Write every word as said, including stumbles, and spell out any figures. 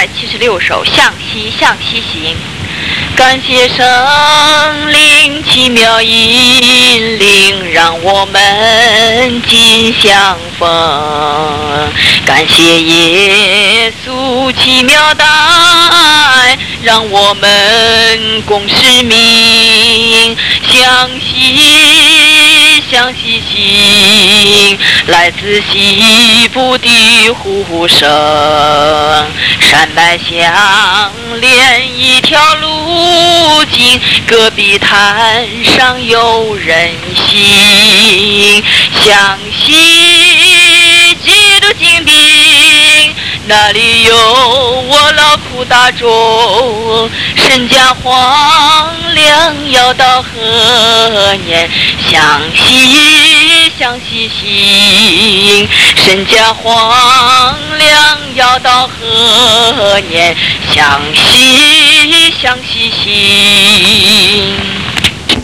百七十六首《向西向西行》。感谢圣灵奇妙引领，让我们紧相逢。感谢耶稣奇妙的爱，让我们共使命。向西向西行，来自西部的呼声，山脉相连一条路径，戈壁滩上有人行。向西基督精兵，那里有我劳苦大众，神家荒凉要到何年？向西向西行，神家荒凉要到何年？向西向西行。